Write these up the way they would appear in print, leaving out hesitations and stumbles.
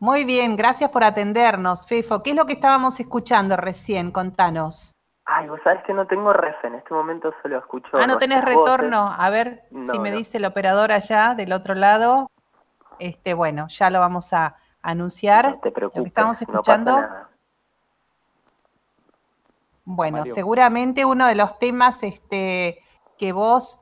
Muy bien, gracias por atendernos, Fefo. ¿Qué es lo que estábamos escuchando recién? Contanos. Ay, vos sabés que no tengo ref, en este momento solo escucho Ah, ¿no tenés nuestras voces. retorno? A ver si No, me no, dice el operador allá del otro lado. Bueno, ya lo vamos a no anunciar. te Lo que preocupes, estamos no pasa escuchando, nada. bueno, Camaleón. seguramente uno de los temas que vos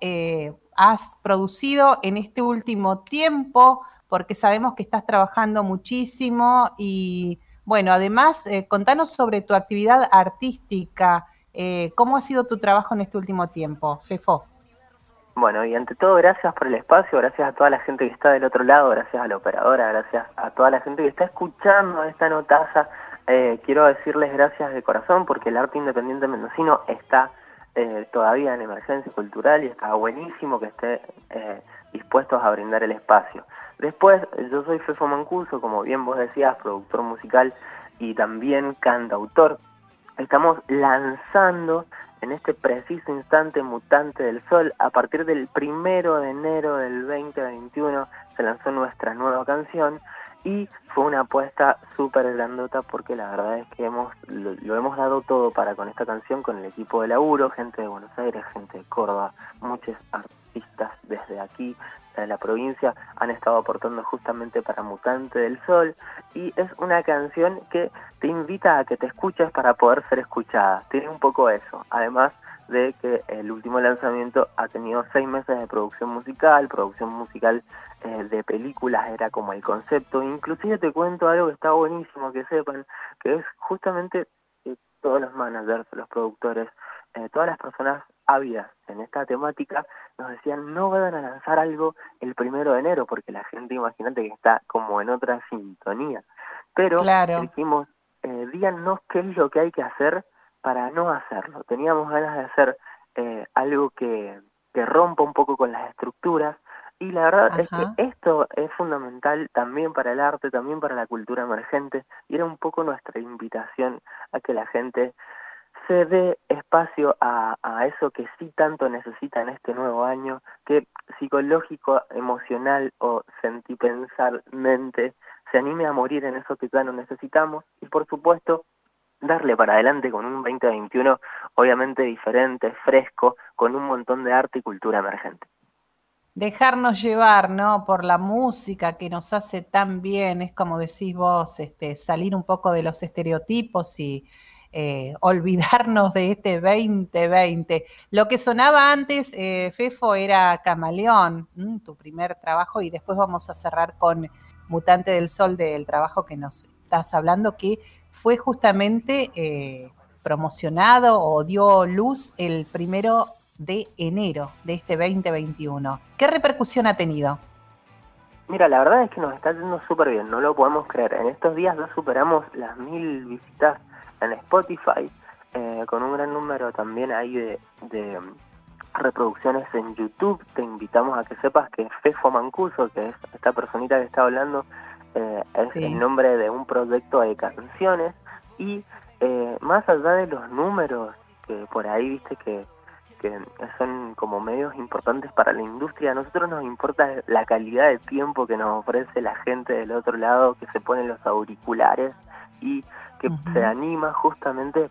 has producido en este último tiempo, porque sabemos que estás trabajando muchísimo y bueno, además, contanos sobre tu actividad artística. ¿Cómo ha sido tu trabajo en este último tiempo, Fefo? Bueno, y ante todo, gracias por el espacio, gracias a toda la gente que está del otro lado, gracias a la operadora, gracias a toda la gente que está escuchando esta notaza. Quiero decirles gracias de corazón porque el arte independiente mendocino está todavía en emergencia cultural y está buenísimo que esté dispuestos a brindar el espacio. Después, yo soy Fefo Mancuso, como bien vos decías, productor musical y también cantautor. Estamos lanzando en este preciso instante Mutante del Sol. A partir del 1 de enero del 2021 se lanzó nuestra nueva canción y fue una apuesta súper grandota porque la verdad es que lo hemos dado todo para con esta canción, con el equipo de laburo, gente de Buenos Aires, gente de Córdoba, muchos artistas desde aquí, de la provincia, han estado aportando justamente para Mutante del Sol y es una canción que te invita a que te escuches para poder ser escuchada. Tiene un poco eso, además de que el último lanzamiento ha tenido 6 meses de producción musical de películas, era como el concepto. Inclusive te cuento algo que está buenísimo que sepan, que es justamente que todos los managers, los productores, todas las personas ávidas en esta temática nos decían no vayan a lanzar algo el 1 de enero porque la gente, imagínate que está como en otra sintonía. Pero Claro. dijimos, díganos qué es lo que hay que hacer para no hacerlo. Teníamos ganas de hacer algo que rompa un poco con las estructuras y la verdad es que Ajá. esto es fundamental también para el arte, también para la cultura emergente y era un poco nuestra invitación a que la gente se dé espacio a eso que sí tanto necesita en este nuevo año, que psicológico, emocional o sentipensalmente se anime a morir en eso que ya no necesitamos y por supuesto darle para adelante con un 2021 obviamente diferente, fresco, con un montón de arte y cultura emergente. Dejarnos llevar, ¿no? Por la música que nos hace tan bien, es como decís vos, salir un poco de los estereotipos y olvidarnos de este 2020. Lo que sonaba antes, Fefo, era Camaleón, tu primer trabajo, y después vamos a cerrar con Mutante del Sol, del trabajo que nos estás hablando, que fue justamente promocionado o dio luz el 1 de enero de este 2021. ¿Qué repercusión ha tenido? Mira, la verdad es que nos está yendo súper bien, no lo podemos creer. En estos días ya superamos las 1000 visitas en Spotify, con un gran número también ahí de reproducciones en YouTube. Te invitamos a que sepas que Fefo Mancuso, que es esta personita que está hablando, es el Sí. nombre de un proyecto de canciones y más allá de los números que por ahí viste que son como medios importantes para la industria, a nosotros nos importa la calidad de tiempo que nos ofrece la gente del otro lado, que se pone los auriculares y que se Ujú. anima justamente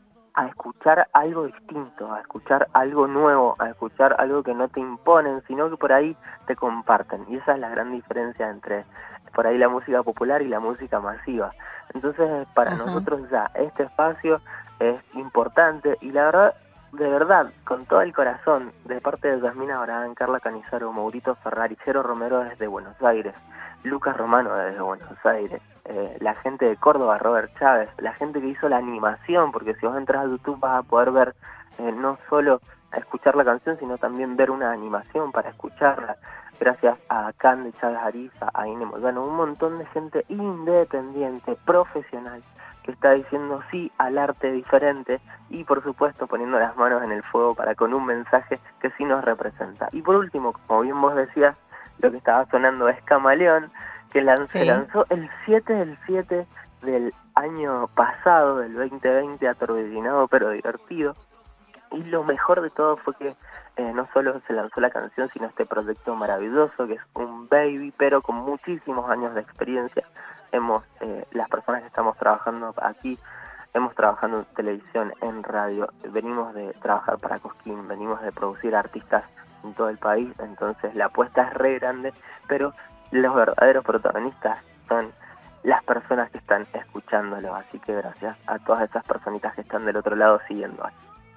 a escuchar algo distinto, a escuchar algo nuevo, a escuchar algo que no te imponen, sino que por ahí te comparten. Y esa es la gran diferencia entre por ahí la música popular y la música masiva. Entonces, para Ajá. nosotros ya este espacio es importante y la verdad, de verdad, con todo el corazón, de parte de Yasmina Abraham, Carla Canizaro, Maurito Ferrari, Jero Romero desde Buenos Aires, Lucas Romano desde Buenos Aires, la gente de Córdoba, Robert Chávez, la gente que hizo la animación, porque si vos entras a YouTube vas a poder ver no solo a escuchar la canción, sino también ver una animación para escucharla, gracias a Cande Chávez Ariza, a Ine Moyano, un montón de gente independiente, profesional, que está diciendo sí al arte diferente y por supuesto poniendo las manos en el fuego para con un mensaje que sí nos representa. Y por último, como bien vos decías, lo que estaba sonando es Camaleón, que se Sí. lanzó el 7 del 7 del año pasado, del 2020, atormentinado pero divertido. Y lo mejor de todo fue que no solo se lanzó la canción, sino este proyecto maravilloso, que es un baby, pero con muchísimos años de experiencia las personas que estamos trabajando aquí, hemos trabajado en televisión, en radio, venimos de trabajar para Cosquín, venimos de producir artistas en todo el país, entonces la apuesta es re grande, pero los verdaderos protagonistas son las personas que están escuchándolo, así que gracias a todas esas personitas que están del otro lado siguiendo.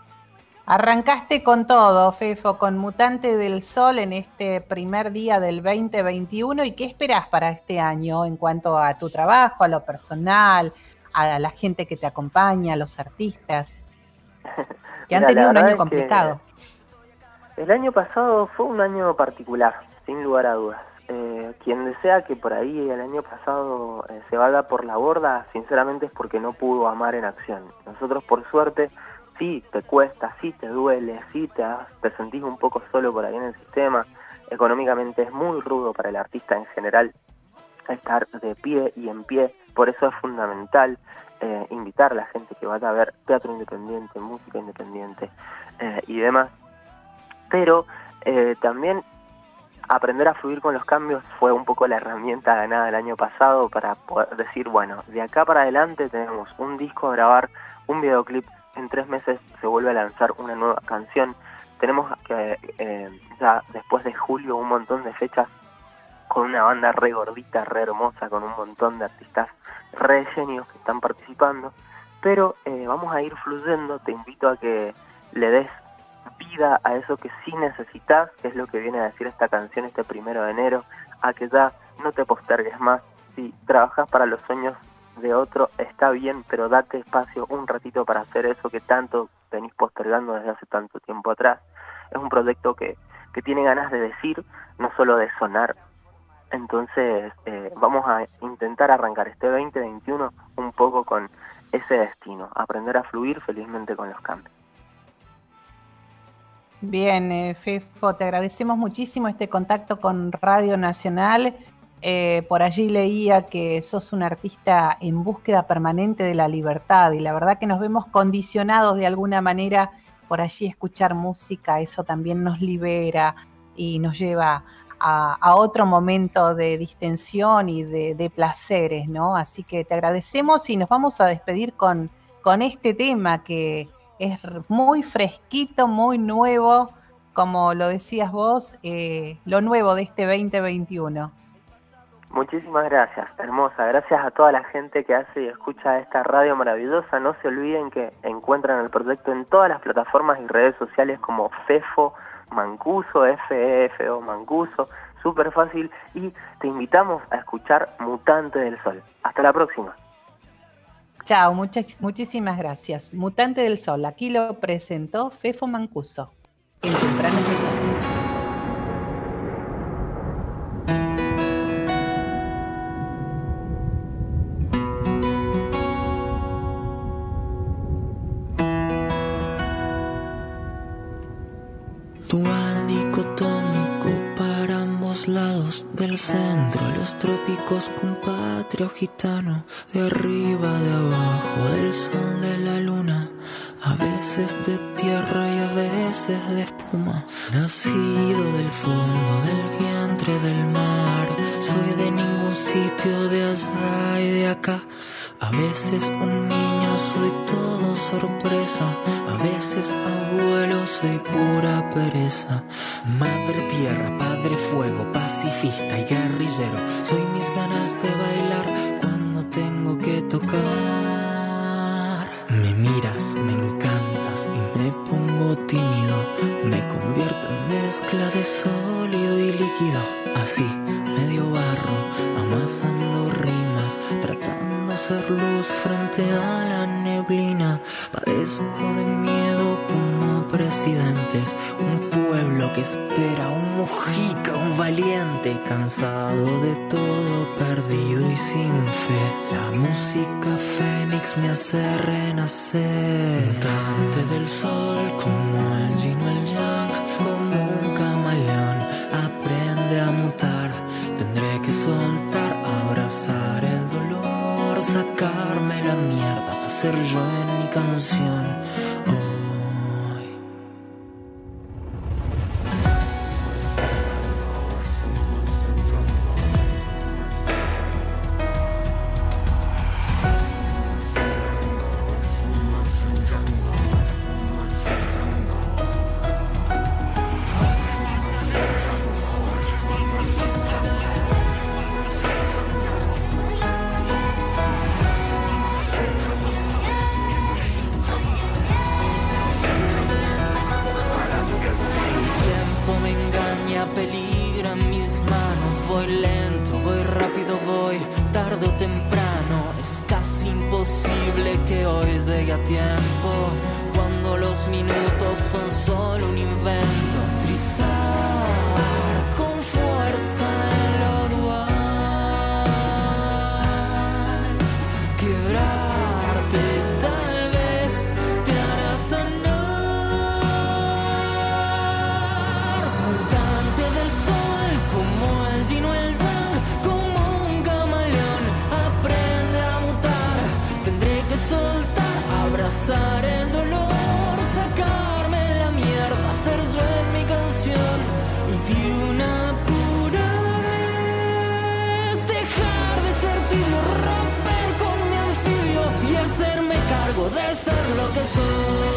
Arrancaste con todo, Fefo, con Mutante del Sol en este primer día del 2021. ¿Y qué esperás para este año en cuanto a tu trabajo, a lo personal, a la gente que te acompaña, a los artistas, que han tenido un año complicado? El año pasado fue un año particular, sin lugar a dudas. Quien desea que por ahí el año pasado se vaya por la borda, sinceramente es porque no pudo amar en acción. Nosotros, por suerte, sí te cuesta, sí te duele, sí te sentís un poco solo por ahí en el sistema. Económicamente es muy rudo para el artista en general estar de pie y en pie, por eso es fundamental invitar a la gente que vaya a ver teatro independiente, música independiente y demás. Pero también aprender a fluir con los cambios fue un poco la herramienta ganada el año pasado para poder decir, bueno, de acá para adelante tenemos un disco a grabar, un videoclip, en 3 meses se vuelve a lanzar una nueva canción, tenemos que ya después de julio un montón de fechas con una banda re gordita, re hermosa, con un montón de artistas re genios que están participando, pero vamos a ir fluyendo. Te invito a que le des vida a eso que sí necesitas, que es lo que viene a decir esta canción este 1 de enero, a que ya no te postergues más. Si trabajas para los sueños de otro, está bien, pero date espacio un ratito para hacer eso que tanto venís postergando desde hace tanto tiempo atrás. Es un proyecto que tiene ganas de decir, no solo de sonar. Entonces vamos a intentar arrancar este 2021 un poco con ese destino, aprender a fluir felizmente con los cambios. Bien, Fefo, te agradecemos muchísimo este contacto con Radio Nacional. Por allí leía que sos un artista en búsqueda permanente de la libertad y la verdad que nos vemos condicionados de alguna manera por allí escuchar música, eso también nos libera y nos lleva a otro momento de distensión y de placeres, ¿no? Así que te agradecemos y nos vamos a despedir con este tema que es muy fresquito, muy nuevo, como lo decías vos, lo nuevo de este 2021. Muchísimas gracias, hermosa. Gracias a toda la gente que hace y escucha esta radio maravillosa. No se olviden que encuentran el proyecto en todas las plataformas y redes sociales como Fefo Mancuso, FEFO Mancuso, súper fácil. Y te invitamos a escuchar Mutante del Sol. Hasta la próxima. Chao, muchísimas gracias. Mutante del Sol, aquí lo presentó Fefo Mancuso. En Temprano Recuerdo. Dual dicotómico para ambos lados del centro, los trópicos con patria gitano, de arriba, de abajo, del sol, de la luna, a veces de tierra y a veces de espuma, nacido del fondo, del vientre del mar, soy de ningún sitio, de allá y de acá. A veces un niño, soy todo sorpresa. A veces abuelo, soy pura pereza. Madre tierra, padre fuego, pacifista y guerrillero. Soy mis ganas de bailar cuando tengo que tocar. Me miras, me encantas y me pongo tímido. Me convierto en mezcla de sólido y líquido. Así, medio barro, amasando rimas, tratando ser luz frente a la neblina. Padezco de miedo como presidentes, un pueblo que espera, un Mujica, un valiente, cansado de todo, perdido y sin fe. La música fénix me hace renacer, mutante del sol, como el yin o el yang, como un camaleón, aprende a mutar. Tendré que soltar, abrazar el dolor, sacarme la mierda, para ser yo en mi canción. a tiempo, cuando los minutos son solo un invento. Trizar con fuerza en lo dual, quebrarte tal vez te hará sanar. Mutante del sol, como el yin o el yang, como un camaleón, aprende a mutar. Tendré que soltar, abrazar el dolor, sacarme la mierda, ser yo en mi canción. Y de una pura vez dejar de ser tibio, romper con mi anfibio y hacerme cargo de ser lo que soy.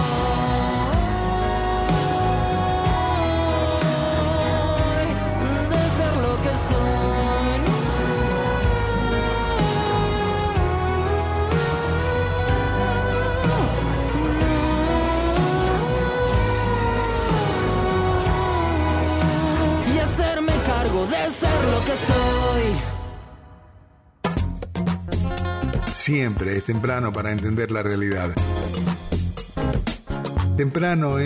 De ser lo que soy. Y hacerme cargo de ser lo que soy. Siempre es temprano para entender la realidad. Temprano